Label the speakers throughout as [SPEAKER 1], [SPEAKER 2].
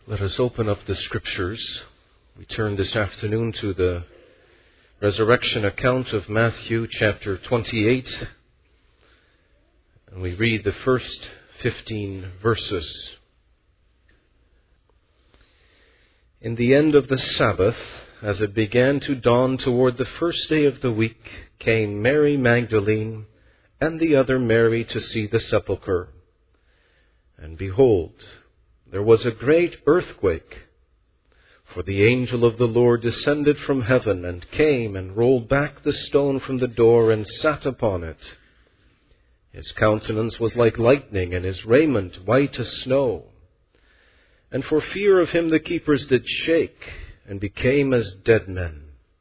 [SPEAKER 1] Let us open up the Scriptures. We turn this afternoon to the resurrection account of Matthew chapter 28. And we read the first 15 verses. In the end of the Sabbath, as it began to dawn toward the first day of the week, came Mary Magdalene and the other Mary to see the sepulchre. And behold, there was a great earthquake, for the angel of the Lord descended from heaven and came and rolled back the stone from the door and sat upon it. His countenance was like lightning, and his raiment white as snow. And for fear of him the keepers did shake, and became as dead men.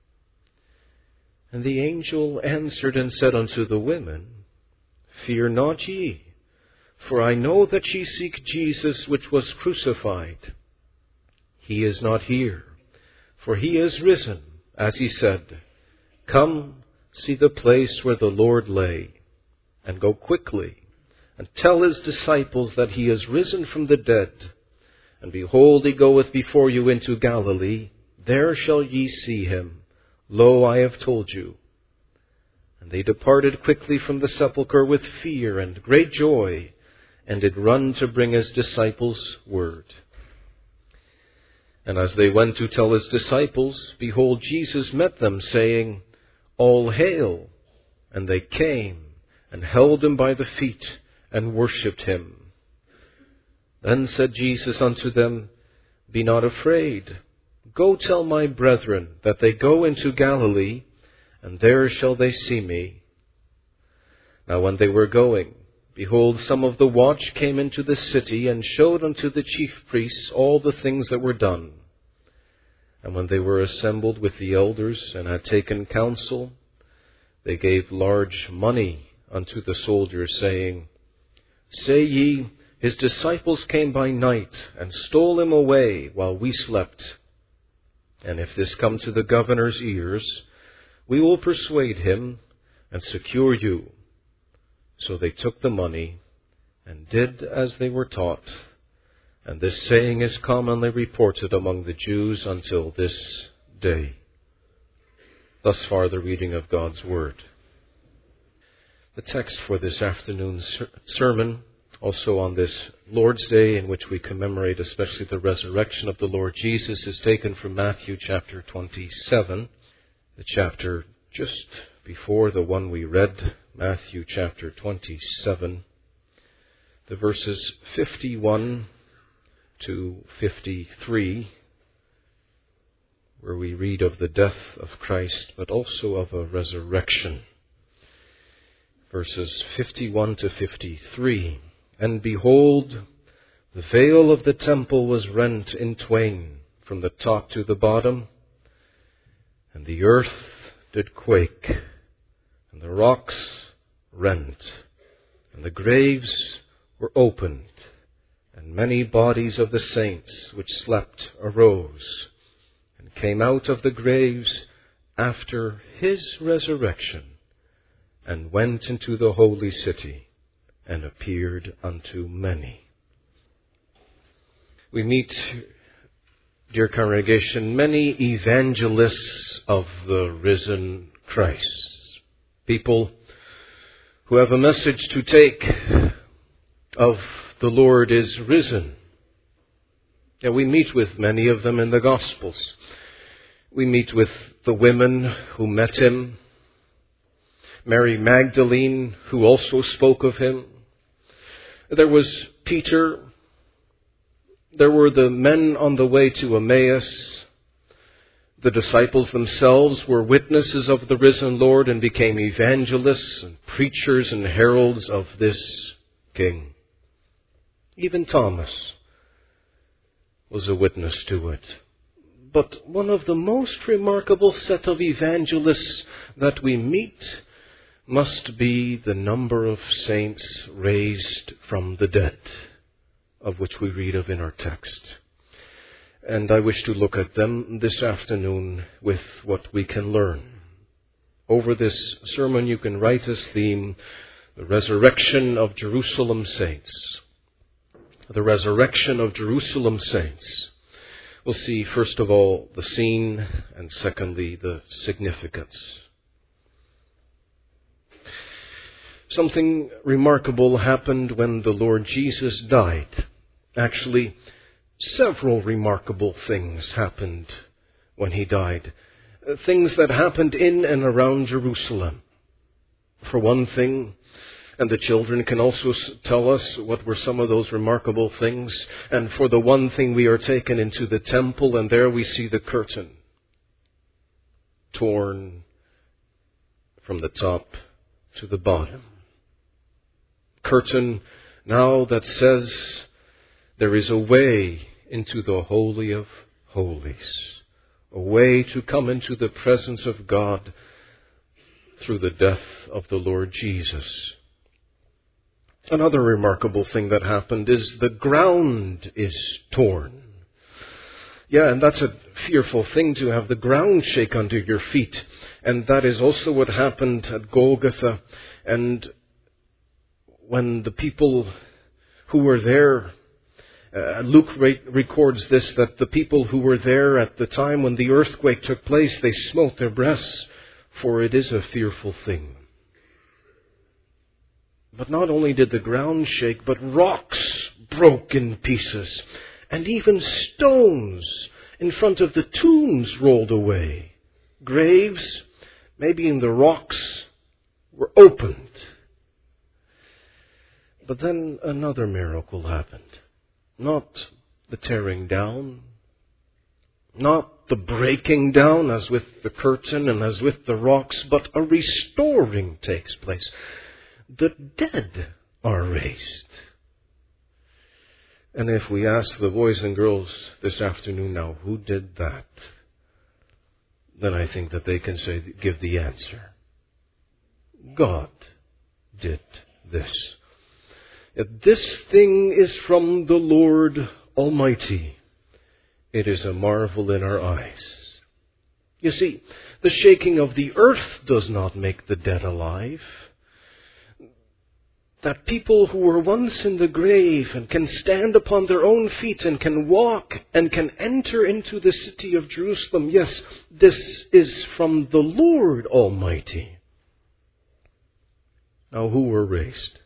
[SPEAKER 1] And the angel answered and said unto the women, Fear not ye, for I know that ye seek Jesus which was crucified. He is not here, for he is risen, as he said. Come, see the place where the Lord lay, and go quickly, and tell his disciples that he is risen from the dead. And behold, he goeth before you into Galilee. There shall ye see him. Lo, I have told you. And they departed quickly from the sepulchre with fear and great joy, and did run to bring his disciples word. And as they went to tell his disciples, behold, Jesus met them, saying, All hail! And they came, and held him by the feet, and worshipped him. Then said Jesus unto them, Be not afraid. Go tell my brethren that they go into Galilee, and there shall they see me. Now when they were going, behold, some of the watch came into the city, and showed unto the chief priests all the things that were done. And when they were assembled with the elders, and had taken counsel, they gave large money unto the soldiers, saying, Say ye, his disciples came by night, and stole him away while we slept. And if this come to the governor's ears, we will persuade him, and secure you. So they took the money, and did as they were taught. And this saying is commonly reported among the Jews until this day. Thus far the reading of God's Word. The text for this afternoon's sermon, also on this Lord's Day in which we commemorate especially the resurrection of the Lord Jesus, is taken from Matthew chapter 27, the chapter just before the one we read, Matthew chapter 27, the verses 51 to 53, where we read of the death of Christ, but also of a resurrection. Verses 51 to 53. And behold, the veil of the temple was rent in twain from the top to the bottom, and the earth did quake, and the rocks rent, and the graves were opened, and many bodies of the saints which slept arose, and came out of the graves after his resurrection, and went into the holy city, and appeared unto many. We meet, dear congregation, many evangelists of the risen Christ. People who have a message to take of the Lord is risen. And we meet with many of them in the Gospels. We meet with the women who met him, Mary Magdalene, who also spoke of him. There was Peter. There were the men on the way to Emmaus. The disciples themselves were witnesses of the risen Lord and became evangelists and preachers and heralds of this King. Even Thomas was a witness to it. But one of the most remarkable set of evangelists that we meet must be the number of saints raised from the dead, of which we read of in our text. And I wish to look at them this afternoon with what we can learn. Over this sermon you can write as theme, the resurrection of Jerusalem saints. The resurrection of Jerusalem saints. We'll see, first of all, the scene, and secondly, the significance. Something remarkable happened when the Lord Jesus died. Actually, several remarkable things happened when he died. Things that happened in and around Jerusalem. For one thing, and the children can also tell us what were some of those remarkable things. And for the one thing, we are taken into the temple, and there we see the curtain torn from the top to the bottom. Curtain now that says there is a way into the Holy of Holies, a way to come into the presence of God through the death of the Lord Jesus. Another remarkable thing that happened is the ground is torn. Yeah, and that's a fearful thing, to have the ground shake under your feet. And that is also what happened at Golgotha. And when the people who were there, Luke records this, that the people who were there at the time when the earthquake took place, they smote their breasts, for it is a fearful thing. But not only did the ground shake, but rocks broke in pieces, and even stones in front of the tombs rolled away. Graves, maybe in the rocks, were opened. But then another miracle happened. Not the tearing down, not the breaking down as with the curtain and as with the rocks, but a restoring takes place. The dead are raised. And if we ask the boys and girls this afternoon now, who did that? Then I think that they can give the answer. God did this. This thing is from the Lord Almighty. It is a marvel in our eyes. You see, the shaking of the earth does not make the dead alive. That people who were once in the grave and can stand upon their own feet and can walk and can enter into the city of Jerusalem, yes, this is from the Lord Almighty. Now, who were raised?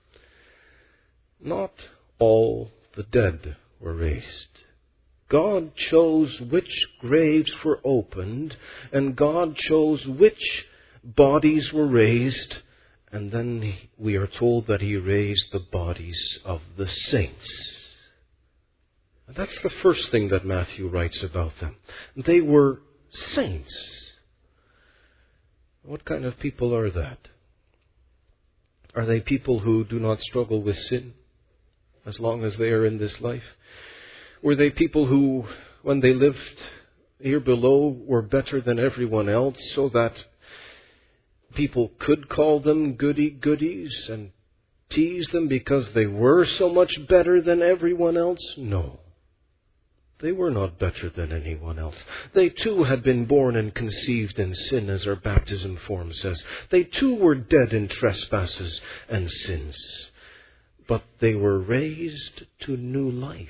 [SPEAKER 1] Not all the dead were raised. God chose which graves were opened, and God chose which bodies were raised, and then we are told that He raised the bodies of the saints. And that's the first thing that Matthew writes about them. They were saints. What kind of people are that? Are they people who do not struggle with sin as long as they are in this life? Were they people who, when they lived here below, were better than everyone else, so that people could call them goody-goodies and tease them because they were so much better than everyone else? No. They were not better than anyone else. They too had been born and conceived in sin, as our baptism form says. They too were dead in trespasses and sins. But they were raised to new life.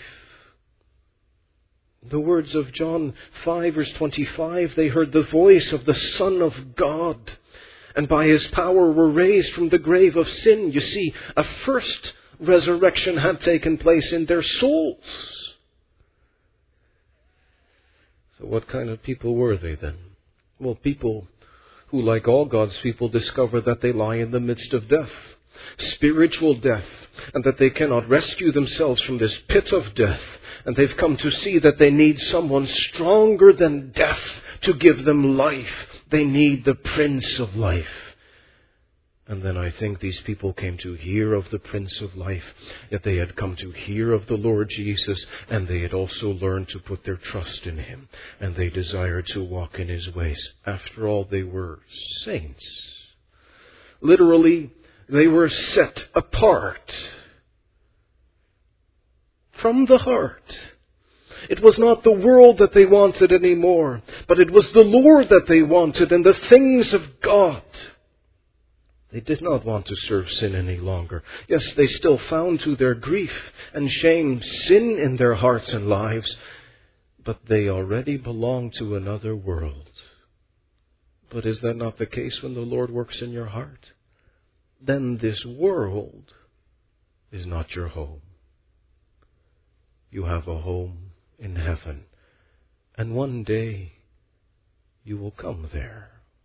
[SPEAKER 1] The words of John 5 verse 25, they heard the voice of the Son of God, and by His power were raised from the grave of sin. You see, a first resurrection had taken place in their souls. So what kind of people were they then? Well, people who, like all God's people, discover that they lie in the midst of death, spiritual death, and that they cannot rescue themselves from this pit of death. And they've come to see that they need someone stronger than death to give them life. They need the Prince of Life. And then I think these people came to hear of the Prince of Life, that they had come to hear of the Lord Jesus, and they had also learned to put their trust in Him, and they desired to walk in His ways. After all, they were saints. Literally, they were set apart from the heart. It was not the world that they wanted anymore, but it was the Lord that they wanted and the things of God. They did not want to serve sin any longer. Yes, they still found to their grief and shame sin in their hearts and lives, but they already belong to another world. But is that not the case when the Lord works in your heart? Then this world is not your home. You have a home in heaven, and one day you will come there.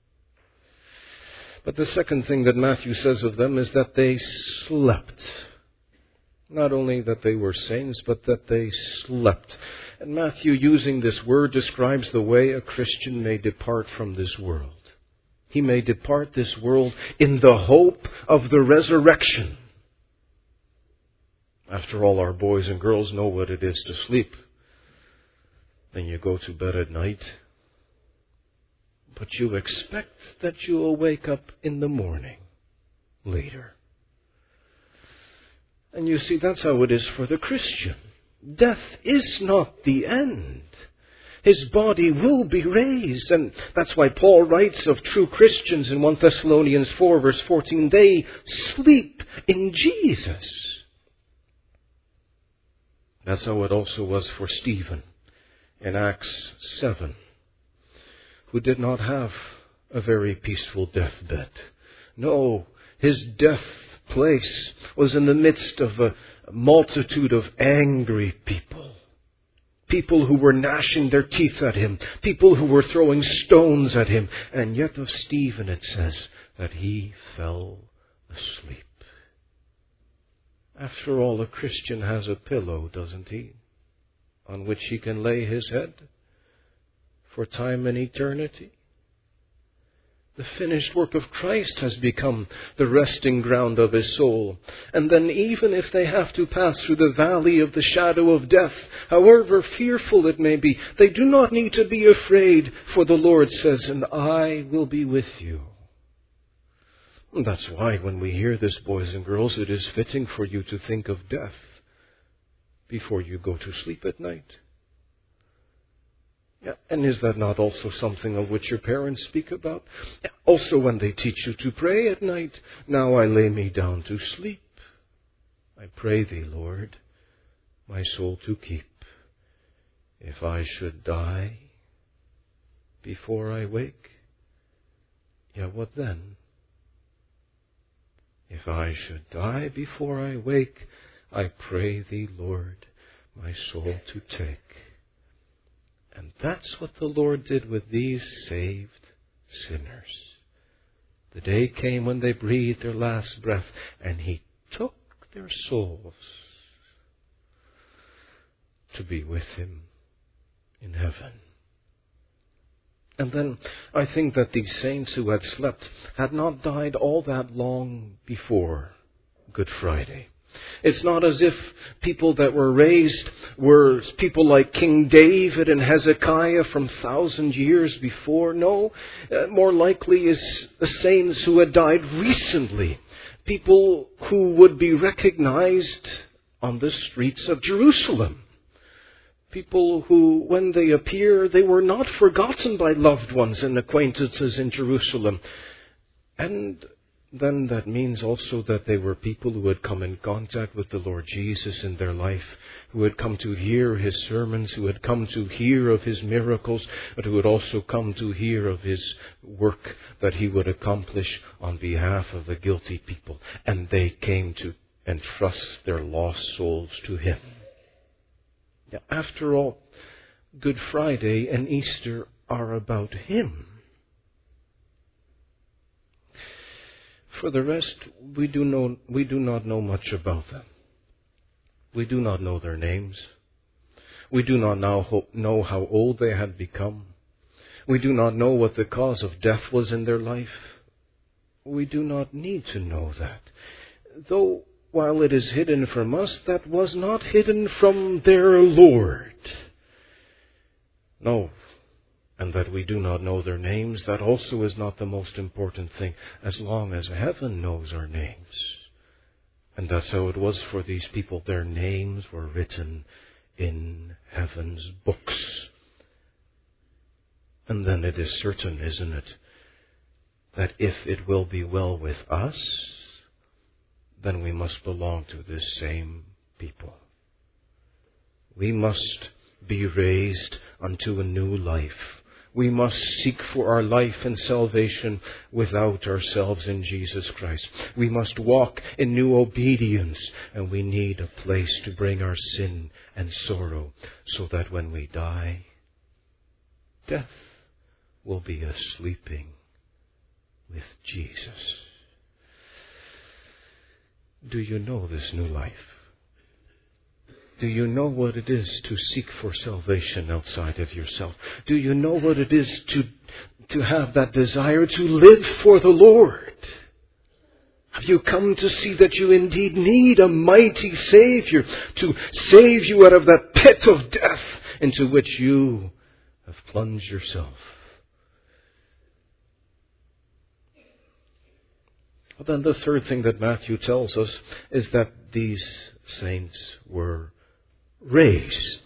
[SPEAKER 1] But the second thing that Matthew says of them is that they slept. Not only that they were saints, but that they slept. And Matthew, using this word, describes the way a Christian may depart from this world. He may depart this world in the hope of the resurrection. After all, our boys and girls know what it is to sleep. Then you go to bed at night, but you expect that you will wake up in the morning later. And you see, that's how it is for the Christian. Death is not the end. His body will be raised. And that's why Paul writes of true Christians in 1 Thessalonians 4 verse 14, they sleep in Jesus. That's how it also was for Stephen in Acts 7, who did not have a very peaceful deathbed. No, his death place was in the midst of a multitude of angry people. People who were gnashing their teeth at him. People who were throwing stones at him. And yet of Stephen it says that he fell asleep. After all, a Christian has a pillow, doesn't he? On which he can lay his head for time and eternity. The finished work of Christ has become the resting ground of his soul. And then even if they have to pass through the valley of the shadow of death, however fearful it may be, they do not need to be afraid, for the Lord says, and I will be with you. And that's why when we hear this, boys and girls, it is fitting for you to think of death before you go to sleep at night. Yeah, and is that not also something of which your parents speak about? Yeah, also when they teach you to pray at night, now I lay me down to sleep. I pray thee, Lord, my soul to keep. If I should die before I wake, yeah, what then? If I should die before I wake, I pray thee, Lord, my soul to take. And that's what the Lord did with these saved sinners. The day came when they breathed their last breath, and He took their souls to be with Him in heaven. And then I think that these saints who had slept had not died all that long before Good Friday. It's not as if people that were raised were people like King David and Hezekiah from 1,000 years before. No, more likely is the saints who had died recently. People who would be recognized on the streets of Jerusalem. People who, when they appear, they were not forgotten by loved ones and acquaintances in Jerusalem. And then that means also that they were people who had come in contact with the Lord Jesus in their life, who had come to hear His sermons, who had come to hear of His miracles, but who had also come to hear of His work that He would accomplish on behalf of the guilty people. And they came to entrust their lost souls to Him. After all, Good Friday and Easter are about Him. For the rest, we do not know much about them. We do not know their names. We do not know how old they had become. We do not know what the cause of death was in their life. We do not need to know that. Though, while it is hidden from us, that was not hidden from their Lord. No. And that we do not know their names, that also is not the most important thing, as long as heaven knows our names. And that's how it was for these people. Their names were written in heaven's books. And then it is certain, isn't it, that if it will be well with us, then we must belong to this same people. We must be raised unto a new life. We must seek for our life and salvation without ourselves in Jesus Christ. We must walk in new obedience, and we need a place to bring our sin and sorrow, so that when we die, death will be a sleeping with Jesus. Do you know this new life? Do you know what it is to seek for salvation outside of yourself? Do you know what it is to have that desire to live for the Lord? Have you come to see that you indeed need a mighty Savior to save you out of that pit of death into which you have plunged yourself? But then the third thing that Matthew tells us is that these saints were raised.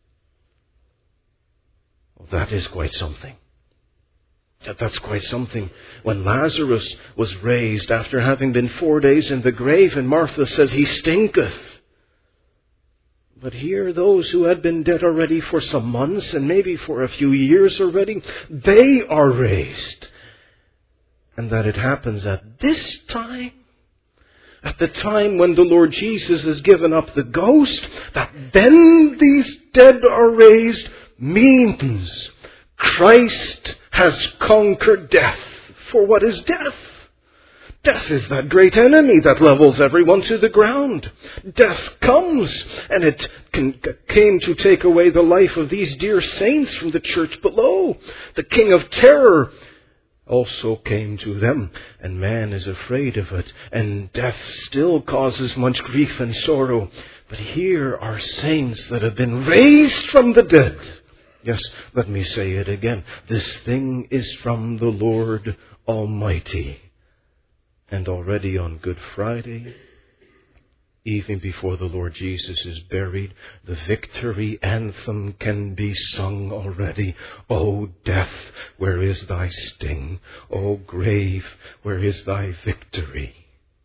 [SPEAKER 1] Well, that is quite something. That's quite something. When Lazarus was raised after having been 4 days in the grave, and Martha says, "He stinketh." But here, those who had been dead already for some months and maybe for a few years already, they are raised. And that it happens at this time, at the time when the Lord Jesus has given up the ghost, that then these dead are raised, means Christ has conquered death. For what is death? Death is that great enemy that levels everyone to the ground. Death comes, and it came to take away the life of these dear saints from the church below. The king of terror also came to them, and man is afraid of it, and death still causes much grief and sorrow. But here are saints that have been raised from the dead. Yes, let me say it again. This thing is from the Lord Almighty. And already on Good Friday, even before the Lord Jesus is buried, the victory anthem can be sung already. O death, where is thy sting? O grave, where is thy victory?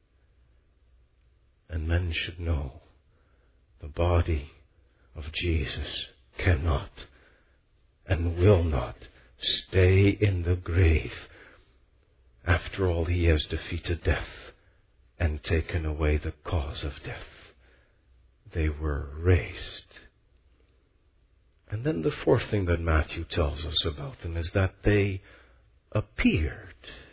[SPEAKER 1] And men should know the body of Jesus cannot and will not stay in the grave. After all, he has defeated death and taken away the cause of death. They were raised. And then the fourth thing that Matthew tells us about them is that they appeared.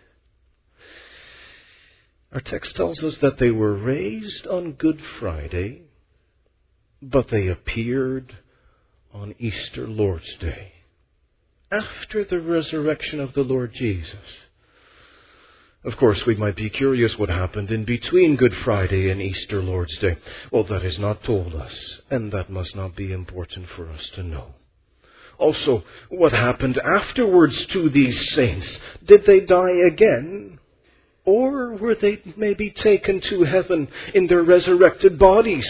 [SPEAKER 1] Our text tells us that they were raised on Good Friday, but they appeared on Easter Lord's Day, after the resurrection of the Lord Jesus. Of course, we might be curious what happened in between Good Friday and Easter Lord's Day. Well, that is not told us, and that must not be important for us to know. Also, what happened afterwards to these saints? Did they die again? Or were they maybe taken to heaven in their resurrected bodies?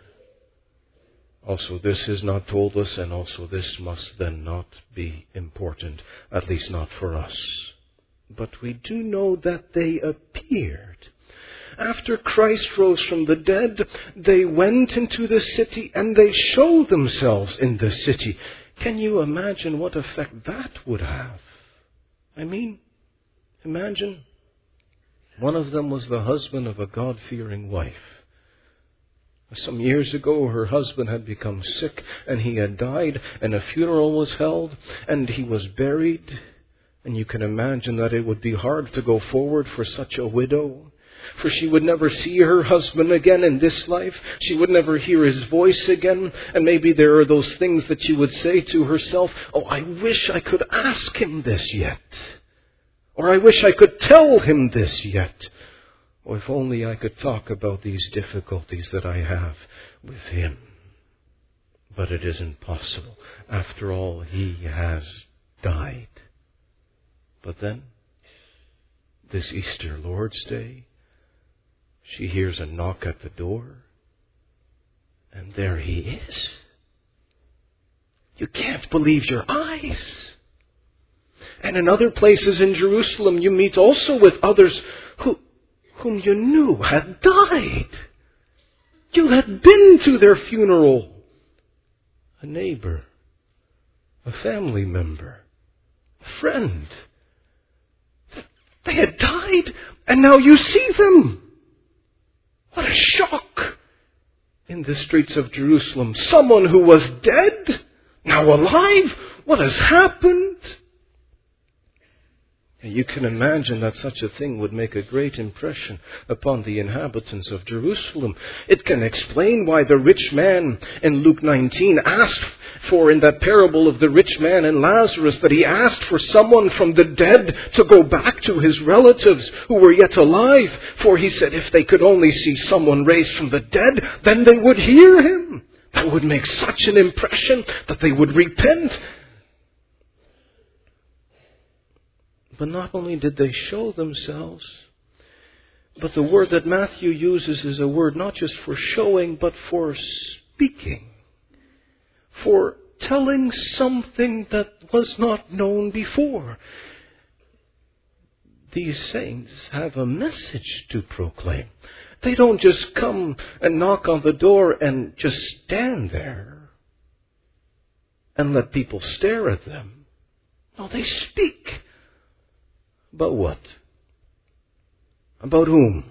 [SPEAKER 1] Also, this is not told us, and also this must then not be important, at least not for us. But we do know that they appeared. After Christ rose from the dead, they went into the city and they showed themselves in the city. Can you imagine what effect that would have? I mean, imagine one of them was the husband of a God-fearing wife. Some years ago, her husband had become sick and he had died, and a funeral was held and he was buried. And you can imagine that it would be hard to go forward for such a widow. For she would never see her husband again in this life. She would never hear his voice again. And maybe there are those things that she would say to herself, "Oh, I wish I could ask him this yet." Or, "I wish I could tell him this yet." Or, "If only I could talk about these difficulties that I have with him." But it isn't possible. After all, he has died. But then, this Easter Lord's Day, she hears a knock at the door, and there he is. You can't believe your eyes. And in other places in Jerusalem, you meet also with others whom you knew had died. You had been to their funeral. A neighbor a family member, a friend. They had died, and now you see them. What a shock! In the streets of Jerusalem, someone who was dead, now alive. What has happened? You can imagine that such a thing would make a great impression upon the inhabitants of Jerusalem. It can explain why the rich man in Luke 19 asked for, in that parable of the rich man and Lazarus, that he asked for someone from the dead to go back to his relatives who were yet alive. For he said if they could only see someone raised from the dead, then they would hear him. That would make such an impression that they would repent. But not only did they show themselves, but the word that Matthew uses is a word not just for showing, but for speaking. For telling something that was not known before. These saints have a message to proclaim. They don't just come and knock on the door and just stand there and let people stare at them. No, they speak. About what? About whom?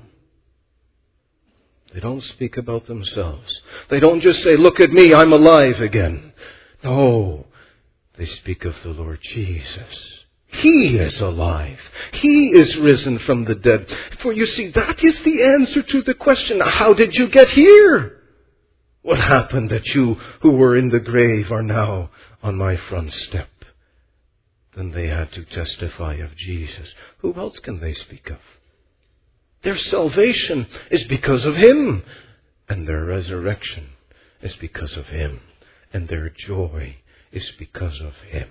[SPEAKER 1] They don't speak about themselves. They don't just say, look at me, I'm alive again. No, they speak of the Lord Jesus. He is alive. He is risen from the dead. For you see, that is the answer to the question, how did you get here? What happened that you who were in the grave are now on my front step? Then they had to testify of Jesus. Who else can they speak of? Their salvation is because of Him. And their resurrection is because of Him. And their joy is because of Him.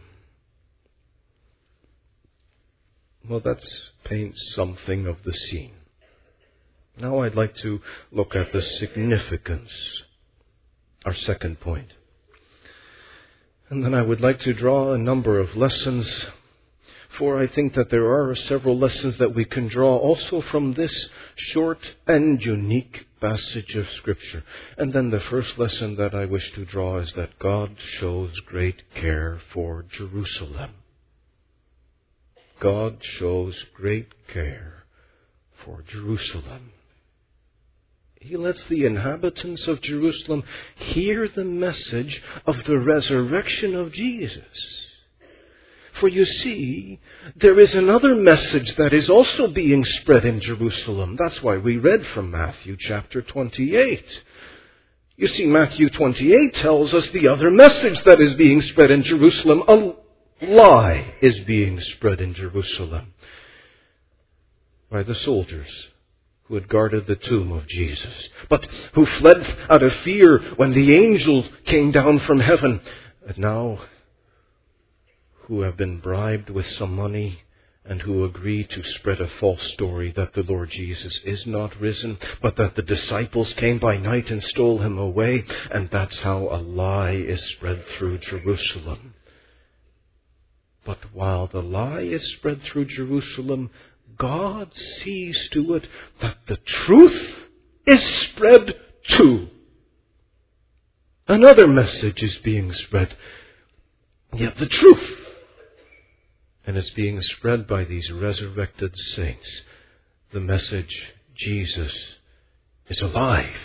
[SPEAKER 1] Well, that paints something of the scene. Now I'd like to look at the significance. Our second point. And then I would like to draw a number of lessons, for I think that there are several lessons that we can draw also from this short and unique passage of Scripture. And then the first lesson that I wish to draw is that God shows great care for Jerusalem. God shows great care for Jerusalem. He lets the inhabitants of Jerusalem hear the message of the resurrection of Jesus. For you see, there is another message that is also being spread in Jerusalem. That's why we read from Matthew chapter 28. You see, Matthew 28 tells us the other message that is being spread in Jerusalem. A lie is being spread in Jerusalem by the soldiers who had guarded the tomb of Jesus, but who fled out of fear when the angel came down from heaven, and now who have been bribed with some money and who agree to spread a false story that the Lord Jesus is not risen, but that the disciples came by night and stole Him away, and that's how a lie is spread through Jerusalem. But while the lie is spread through Jerusalem, God sees to it that the truth is spread too. Another message is being spread, yet the truth. And it's being spread by these resurrected saints. The message, Jesus is alive.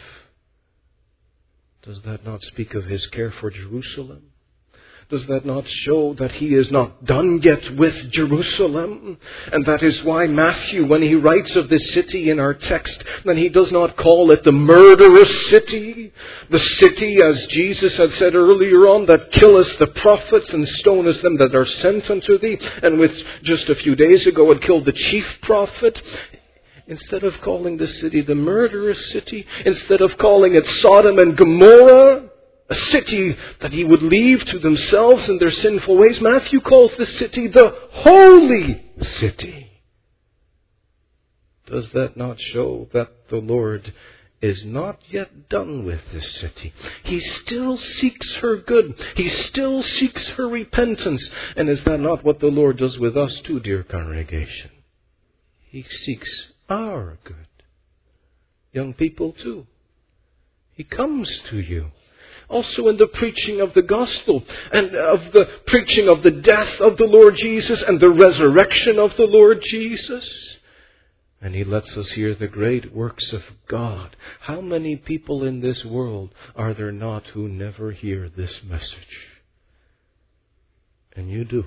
[SPEAKER 1] Does that not speak of His care for Jerusalem? Does that not show that He is not done yet with Jerusalem? And that is why Matthew, when he writes of this city in our text, then he does not call it the murderous city. The city, as Jesus had said earlier on, that killeth the prophets and stoneth them that are sent unto thee. And with just a few days ago had killed the chief prophet. Instead of calling the city the murderous city, instead of calling it Sodom and Gomorrah, a city that He would leave to themselves in their sinful ways, Matthew calls the city the holy city. Does that not show that the Lord is not yet done with this city? He still seeks her good. He still seeks her repentance. And is that not what the Lord does with us too, dear congregation? He seeks our good. Young people too. He comes to you. Also in the preaching of the gospel and of the preaching of the death of the Lord Jesus and the resurrection of the Lord Jesus. And He lets us hear the great works of God. How many people in this world are there not who never hear this message? And you do.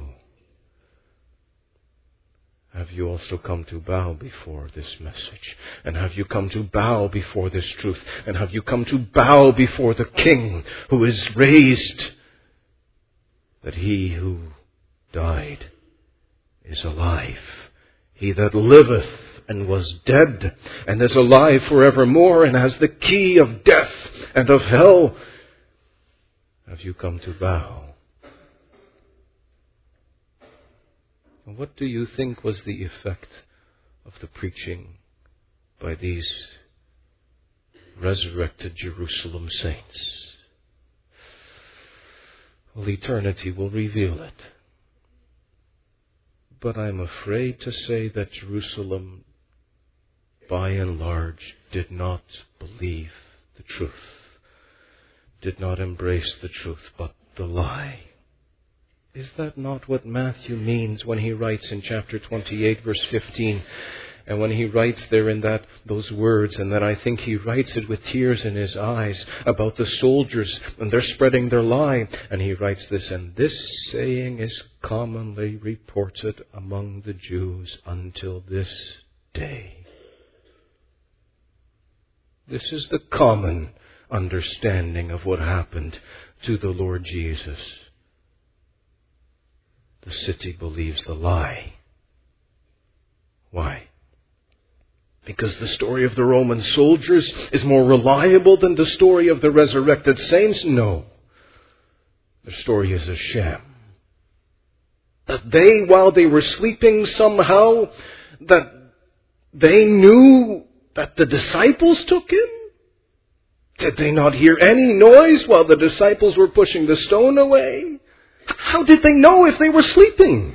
[SPEAKER 1] Have you also come to bow before this message? And have you come to bow before this truth? And have you come to bow before the King who is raised? That He who died is alive. He that liveth and was dead and is alive forevermore and has the key of death and of hell. Have you come to bow? And what do you think was the effect of the preaching by these resurrected Jerusalem saints? Well, eternity will reveal it. But I'm afraid to say that Jerusalem, by and large, did not believe the truth, did not embrace the truth, but the lie. Is that not what Matthew means when he writes in chapter 28, verse 15? And when he writes there in those words, and then I think he writes it with tears in his eyes about the soldiers, and they're spreading their lie. And he writes this, and this saying is commonly reported among the Jews until this day. This is the common understanding of what happened to the Lord Jesus. The city believes the lie. Why? Because the story of the Roman soldiers is more reliable than the story of the resurrected saints? No. The story is a sham. That they, while they were sleeping somehow, that they knew that the disciples took Him? Did they not hear any noise while the disciples were pushing the stone away? How did they know if they were sleeping?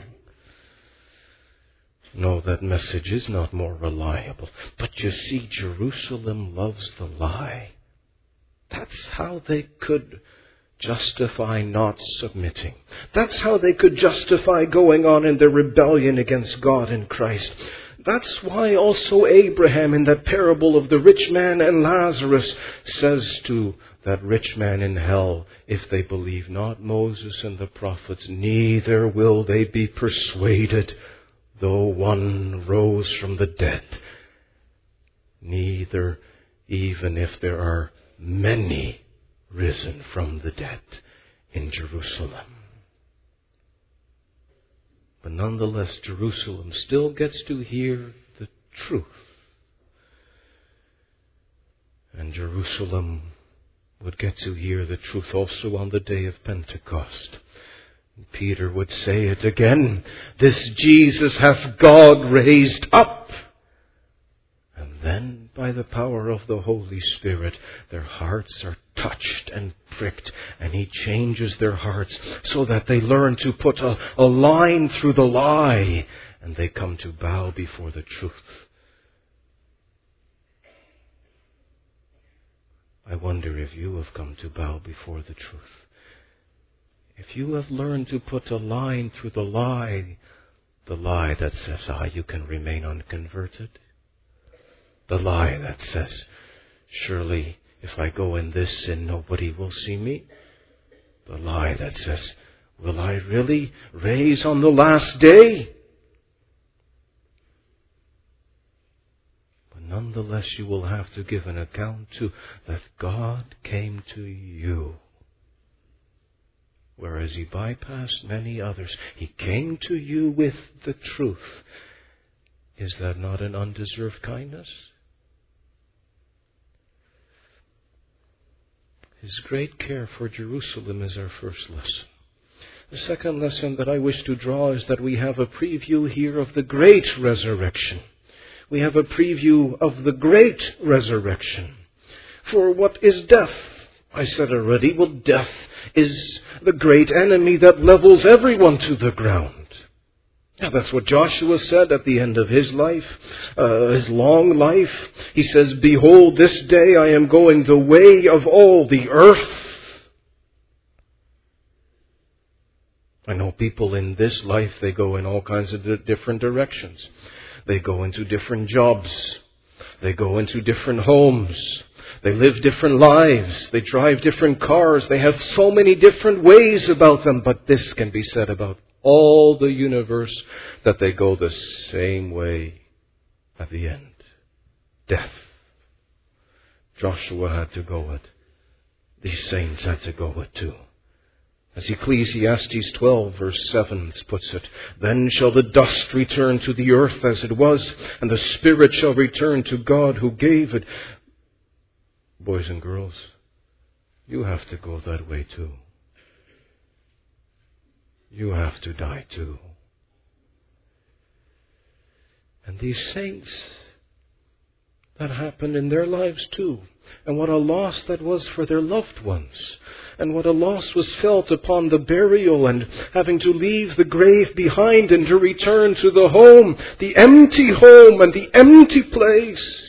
[SPEAKER 1] No, that message is not more reliable. But you see, Jerusalem loves the lie. That's how they could justify not submitting. That's how they could justify going on in their rebellion against God and Christ. That's why also Abraham in that parable of the rich man and Lazarus says to that rich man in hell, if they believe not Moses and the prophets, neither will they be persuaded, though one rose from the dead. Neither even if there are many risen from the dead in Jerusalem. But nonetheless, Jerusalem still gets to hear the truth. And Jerusalem would get to hear the truth also on the day of Pentecost. Peter would say it again, this Jesus hath God raised up. And then, by the power of the Holy Spirit, their hearts are touched and pricked, and He changes their hearts so that they learn to put a line through the lie, and they come to bow before the truth. I wonder if you have come to bow before the truth. If you have learned to put a line through the lie that says, you can remain unconverted. The lie that says, surely if I go in this sin, nobody will see me. The lie that says, will I really raise on the last day? But nonetheless, you will have to give an account to that God came to you. Whereas He bypassed many others. He came to you with the truth. Is that not an undeserved kindness? His great care for Jerusalem is our first lesson. The second lesson that I wish to draw is that we have a preview here of the great resurrection. We have a preview of the great resurrection. For what is death? I said already, well, death is the great enemy that levels everyone to the ground. Yeah, that's what Joshua said at the end of his life, his long life. He says, behold, this day I am going the way of all the earth. I know people in this life, they go in all kinds of different directions. They go into different jobs. They go into different homes. They live different lives. They drive different cars. They have so many different ways about them. But this can be said about all the universe, that they go the same way at the end. Death. Joshua had to go it. These saints had to go it too. As Ecclesiastes 12 verse 7 puts it, then shall the dust return to the earth as it was, and the spirit shall return to God who gave it. Boys and girls, you have to go that way too. You have to die too. And these saints, that happened in their lives too. And what a loss that was for their loved ones. And what a loss was felt upon the burial and having to leave the grave behind and to return to the home and the empty place.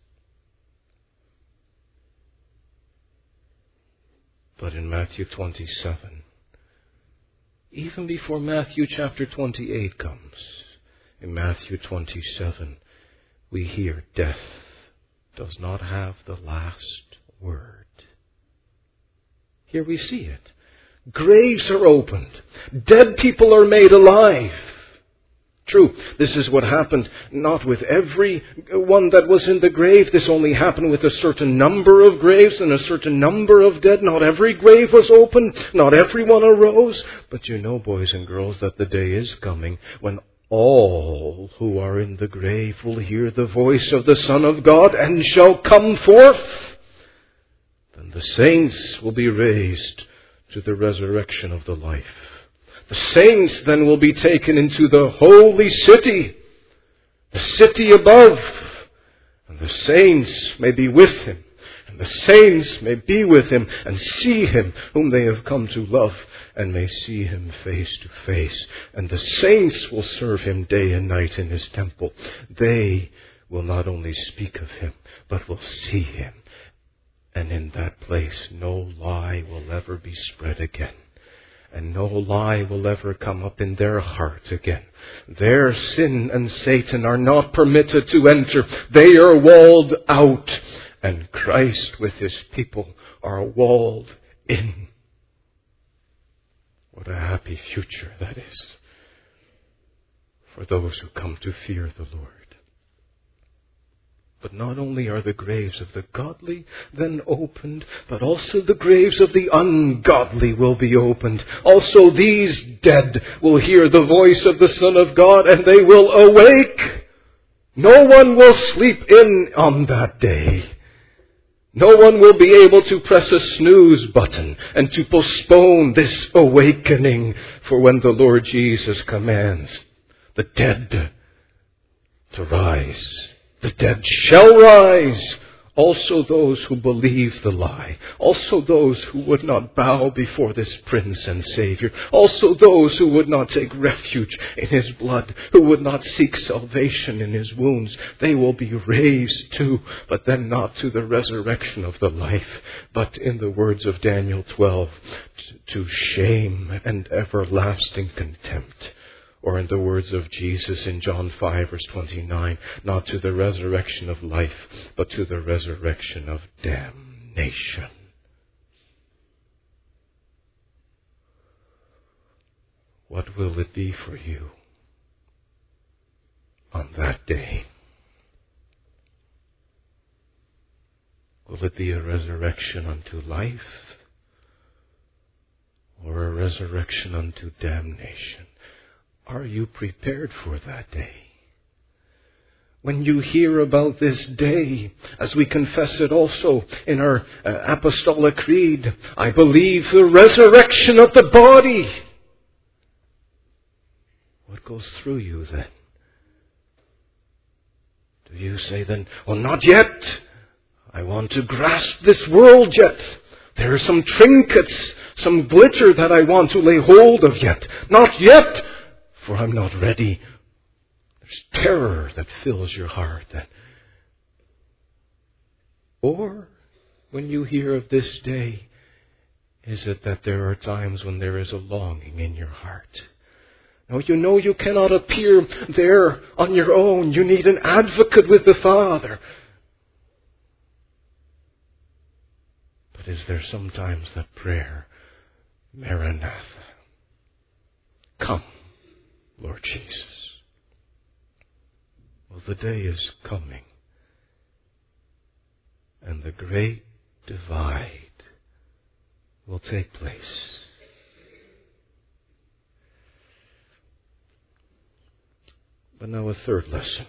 [SPEAKER 1] But in Matthew 27, even before Matthew chapter 28 comes, in Matthew 27, we hear death does not have the last word. Here we see it. Graves are opened. Dead people are made alive. True, this is what happened not with every one that was in the grave. This only happened with a certain number of graves and a certain number of dead. Not every grave was opened. Not everyone arose. But you know, boys and girls, that the day is coming when all who are in the grave will hear the voice of the Son of God and shall come forth. Then the saints will be raised to the resurrection of the life. The saints then will be taken into the holy city, the city above, and the saints may be with him. And the saints may be with him and see him whom they have come to love, and may see him face to face. And the saints will serve him day and night in his temple. They will not only speak of him, but will see him. And in that place no lie will ever be spread again. And no lie will ever come up in their heart again. Their sin and Satan are not permitted to enter. They are walled out. And Christ with his people are walled in. What a happy future that is for those who come to fear the Lord. But not only are the graves of the godly then opened, but also the graves of the ungodly will be opened. Also these dead will hear the voice of the Son of God, and they will awake. No one will sleep in on that day. No one will be able to press a snooze button and to postpone this awakening. For when the Lord Jesus commands the dead to rise, the dead shall rise. Also those who believe the lie. Also those who would not bow before this Prince and Savior. Also those who would not take refuge in his blood. Who would not seek salvation in his wounds. They will be raised too, but then not to the resurrection of the life, but in the words of Daniel 12, to shame and everlasting contempt. Or in the words of Jesus in John 5 verse 29, not to the resurrection of life, but to the resurrection of damnation. What will it be for you on that day? Will it be a resurrection unto life, or a resurrection unto damnation? Are you prepared for that day? When you hear about this day, as we confess it also in our Apostolic Creed, I believe the resurrection of the body. What goes through you then? Do you say then, well, not yet. I want to grasp this world yet. There are some trinkets, some glitter that I want to lay hold of yet. Not yet. For I'm not ready. There's terror that fills your heart. Or when you hear of this day, Is it that there are times when there is a longing in your heart? Now you know you cannot appear there on your own. You need an advocate with the Father. But is there sometimes that prayer, Maranatha, come, Lord Jesus? Well, the day is coming, and the great divide will take place. But now a third lesson.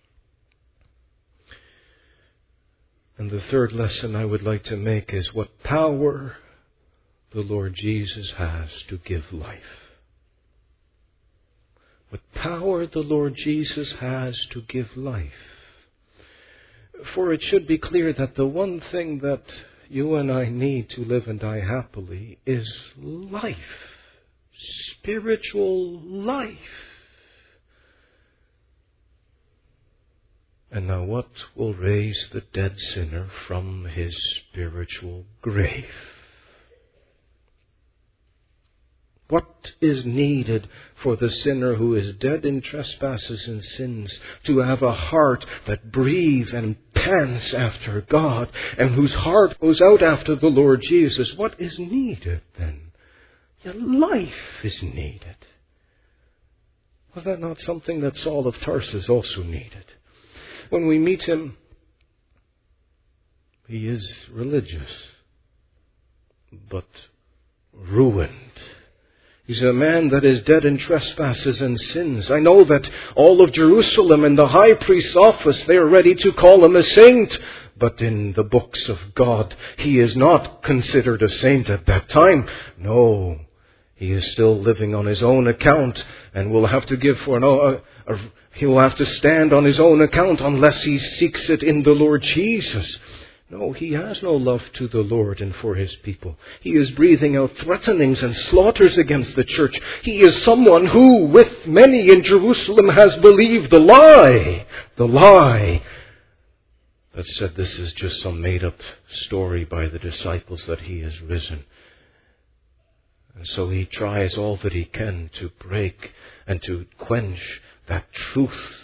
[SPEAKER 1] And the third lesson I would like to make is what power the Lord Jesus has to give life. What power the Lord Jesus has to give life. For it should be clear that the one thing that you and I need to live and die happily is life. Spiritual life. And now what will raise the dead sinner from his spiritual grave? What is needed for the sinner who is dead in trespasses and sins to have a heart that breathes and pants after God and whose heart goes out after the Lord Jesus? What is needed then? Yeah, life is needed. Was that not something that Saul of Tarsus also needed? When we meet him, he is religious, but ruined. He's a man that is dead in trespasses and sins. I know that all of Jerusalem and the high priest's office, they are ready to call him a saint. But in the books of God, he is not considered a saint at that time. No, he is still living on his own account and will have to give for he will have to stand on his own account unless he seeks it in the Lord Jesus. No, he has no love to the Lord and for his people. He is breathing out threatenings and slaughters against the church. He is someone who, with many in Jerusalem, has believed the lie that said this is just some made-up story by the disciples that he is risen. And so he tries all that he can to break and to quench that truth.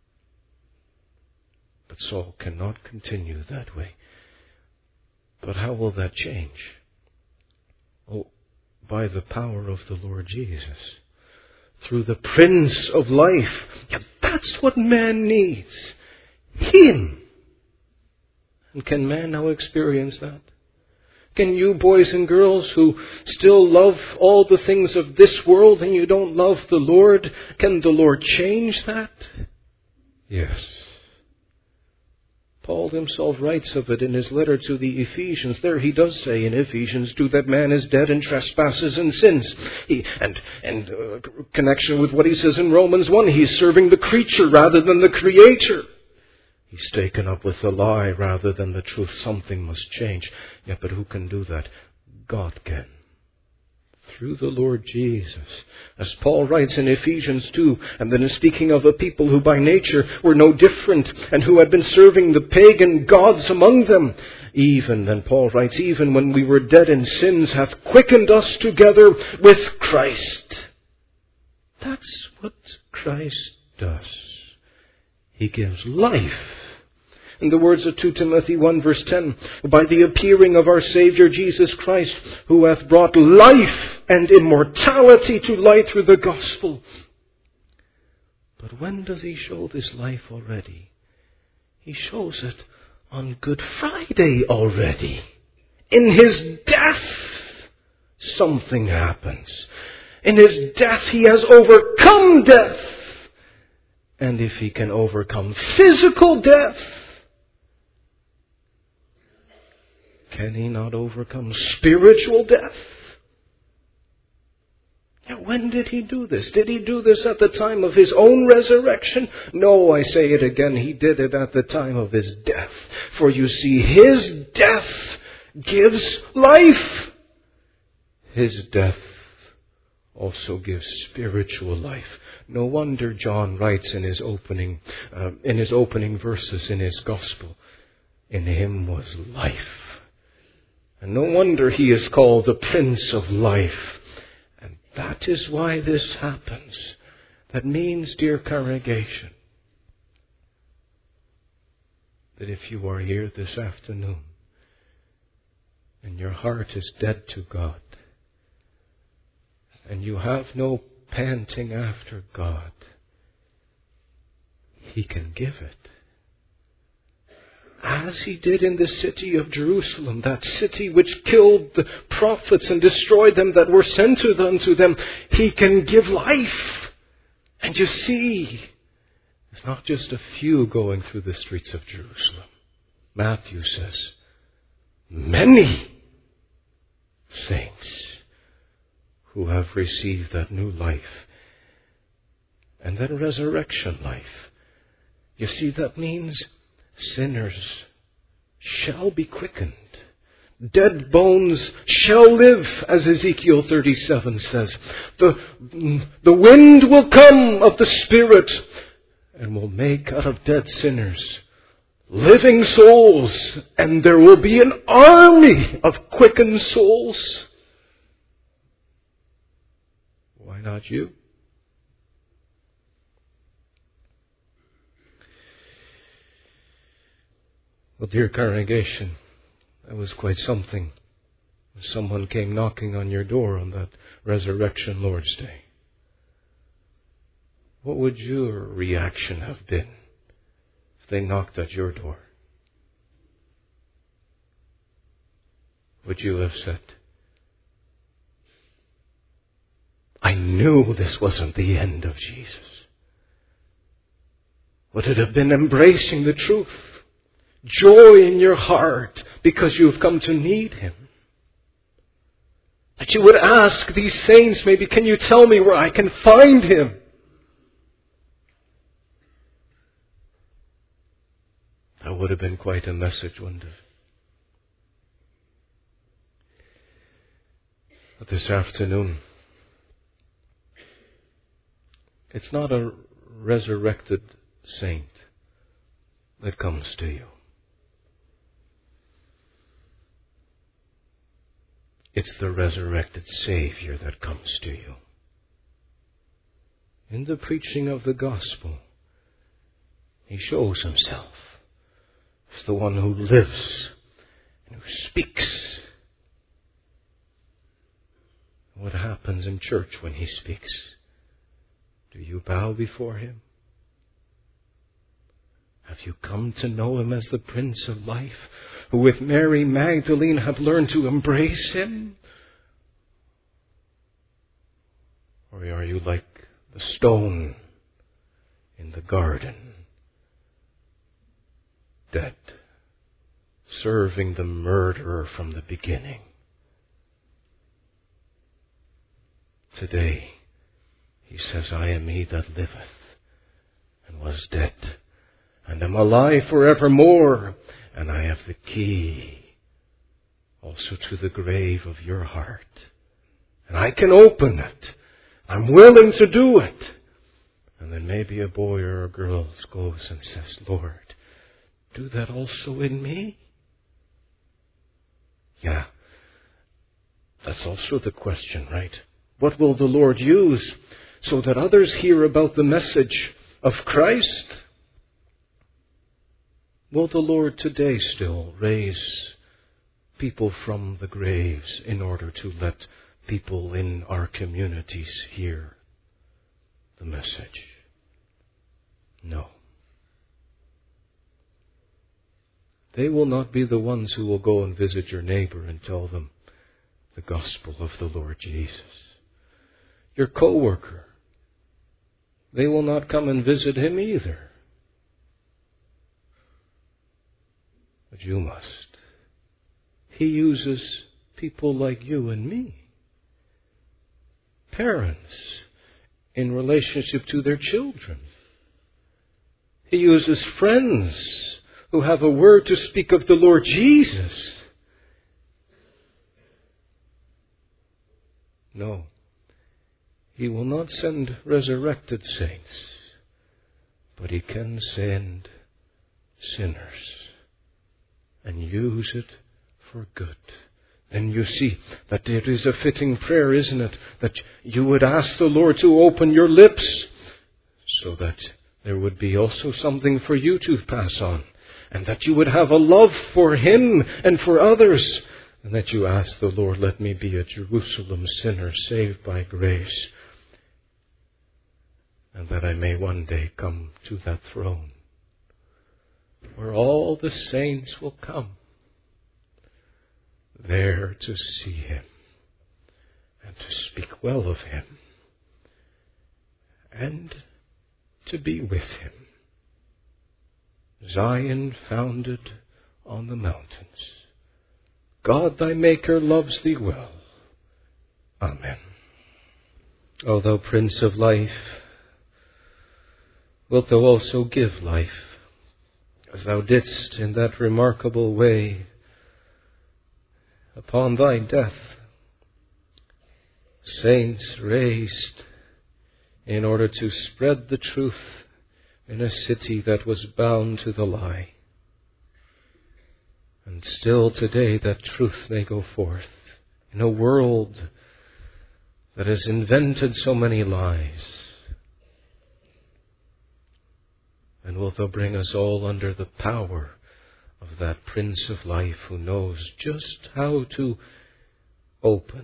[SPEAKER 1] But Saul cannot continue that way. But how will that change? Oh, by the power of the Lord Jesus. Through the Prince of Life. Yeah, that's what man needs. Him. And can man now experience that? Can you boys and girls who still love all the things of this world and you don't love the Lord, can the Lord change that? Yes. Paul himself writes of it in his letter to the Ephesians. There he does say in Ephesians 2 that man is dead in trespasses and sins. Connection with what he says in Romans 1, he's serving the creature rather than the Creator. He's taken up with the lie rather than the truth. Something must change. Yeah, but who can do that? God can. Through the Lord Jesus. As Paul writes in Ephesians 2, and then is speaking of a people who by nature were no different and who had been serving the pagan gods among them. Even, then Paul writes, even when we were dead in sins hath quickened us together with Christ. That's what Christ does. He gives life. In the words of 2 Timothy 1 verse 10, by the appearing of our Savior Jesus Christ, who hath brought life and immortality to light through the gospel. But when does he show this life already? He shows it on Good Friday already. In his death, something happens. In his death, he has overcome death. And if he can overcome physical death, can he not overcome spiritual death? Now, when did he do this? Did he do this at the time of his own resurrection? No, I say it again, he did it at the time of his death. For you see, his death gives life. His death also gives spiritual life. No wonder John writes in his opening verses in his gospel, in him was life, And no wonder he is called the Prince of Life. And that is why this happens. That means, dear congregation, that if you are here this afternoon and your heart is dead to God, and you have no panting after God, He can give it. As He did in the city of Jerusalem, that city which killed the prophets and destroyed them that were sent unto them, He can give life. And you see, it's not just a few going through the streets of Jerusalem. Matthew says, many saints who have received that new life and that resurrection life. You see, that means sinners shall be quickened. Dead bones shall live, as Ezekiel 37 says. The wind will come of the Spirit and will make out of dead sinners living souls, and there will be an army of quickened souls. Why not you? Well, dear congregation, that was quite something. Someone came knocking on your door on that Resurrection Lord's Day. What would your reaction have been if they knocked at your door? Would you have said, I knew this wasn't the end of Jesus? Would it have been embracing the truth? Joy in your heart because you have come to need Him? That you would ask these saints, maybe, can you tell me where I can find Him? That would have been quite a message, wouldn't it? But this afternoon, it's not a resurrected saint that comes to you. It's the resurrected Savior that comes to you. In the preaching of the gospel, He shows Himself as the one who lives and who speaks. What happens in church when He speaks? Do you bow before Him? Have you come to know Him as the Prince of Life, who with Mary Magdalene have learned to embrace Him? Or are you like the stone in the garden, dead, serving the murderer from the beginning? Today, He says, I am He that liveth and was dead, and am alive forevermore, and I have the key also to the grave of your heart. And I can open it. I'm willing to do it. And then maybe a boy or a girl goes and says, Lord, do that also in me? Yeah, that's also the question, right? What will the Lord use so that others hear about the message of Christ? Will the Lord today still raise people from the graves in order to let people in our communities hear the message? No. They will not be the ones who will go and visit your neighbor and tell them the gospel of the Lord Jesus. Your co-worker, they will not come and visit him either. But you must. He uses people like you and me. Parents in relationship to their children. He uses friends who have a word to speak of the Lord Jesus. No. He will not send resurrected saints, but He can send sinners and use it for good And you see that it is a fitting prayer, isn't it? That you would ask the Lord to open your lips so that there would be also something for you to pass on. And that you would have a love for Him and for others. And that you ask the Lord, let me be a Jerusalem sinner saved by grace. And that I may one day come to that throne where all the saints will come, there to see Him and to speak well of Him and to be with Him. Zion founded on the mountains. God thy Maker loves thee well. Amen. O thou Prince of life, wilt thou also give life, as thou didst in that remarkable way upon thy death, saints raised in order to spread the truth in a city that was bound to the lie. And still today that truth may go forth in a world that has invented so many lies. And wilt thou bring us all under the power of that Prince of Life who knows just how to open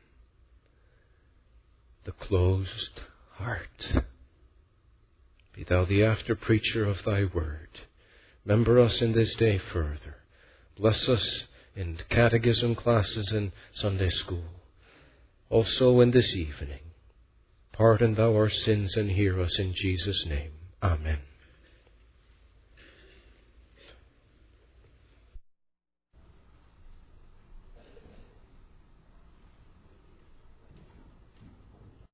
[SPEAKER 1] the closed heart. Be thou the after-preacher of thy word. Remember us in this day further. Bless us in catechism classes and Sunday school. Also in this evening. Pardon thou our sins and hear us in Jesus' name. Amen.